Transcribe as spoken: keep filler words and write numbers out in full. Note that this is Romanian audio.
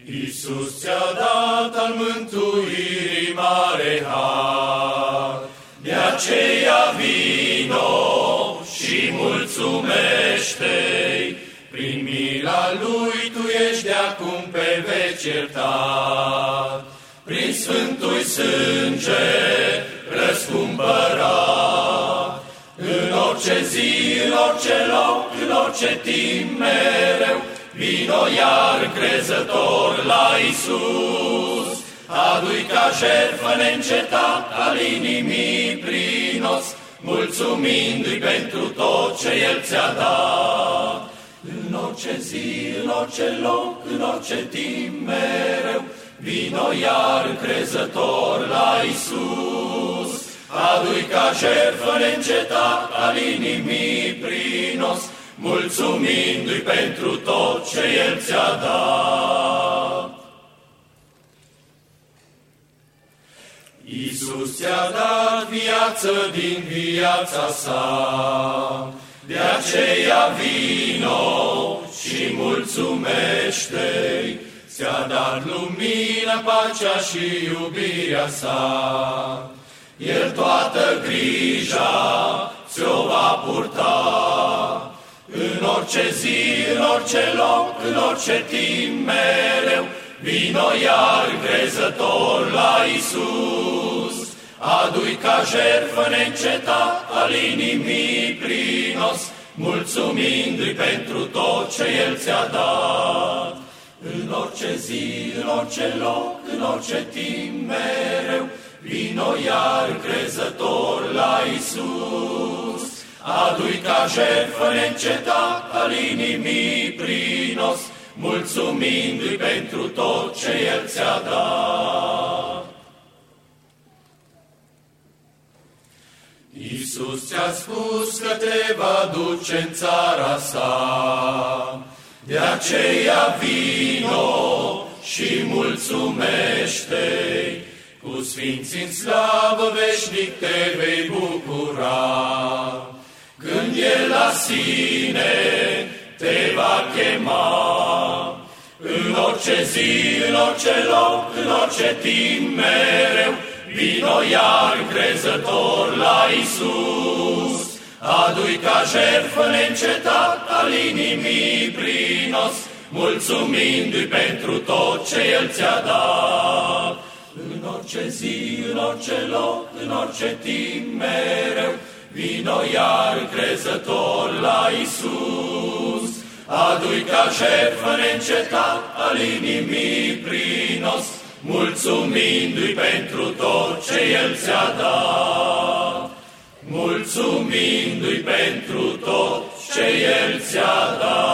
Iisus ți-a dat al mântuirii mare har, de aceea vino și mulțumește-i. Prin mila Lui tu ești de acum pe veci iertat, prin Sfântul sânge răscumpărat. În orice zi, în orice loc, în orice timp mereu, vino iar încrezător la Iisus. Adu-i ca jertfă neîncetat al inimii prinos, mulțumindu-i pentru tot ce El ți-a dat. În orice zi, în orice loc, în orice timp mereu, vino iar încrezător la Iisus. Adu-i ca jertfă neîncetat al inimii prinos, mulțumindu-i pentru tot ce El ți-a dat. Iisus ți-a dat viață din viața sa, de aceea vino și mulțumește-i. Ți-a dat lumină, pacea și iubirea sa, El toată grija ți-o va purta. În orice zi, în orice loc, în orice timp mereu, vino iar încrezător la Iisus. Adu-i ca jertfă neîncetat al inimii prinos, mulțumindu-i pentru tot ce El ți-a dat. În orice zi, în orice loc, în orice timp mereu, vino iar încrezător la Iisus. Adu-i ca jertfă neîncetat al inimii prinos, mulțumindu-i pentru tot ce El ți-a dat. Iisus ți-a spus că te va duce în țara sa, de aceea vino și mulțumește-i. Cu sfinții în slavă veșnic te vei bucura, când El la sine te va chema. În orice zi, în orice loc, în orice timp mereu, vino iar încrezător la Iisus. Adu-i ca jertfă neîncetat al inimii prinos, mulțumindu-i pentru tot ce El ți-a dat. În orice zi, în orice loc, în orice timp mereu, vino iar încrezător la Iisus. Adu-i ca jertfă neîncetat al inimii prinos, mulțumindu-i pentru tot ce El ți-a dat. Mulțumindu-i pentru tot ce El ți-a dat.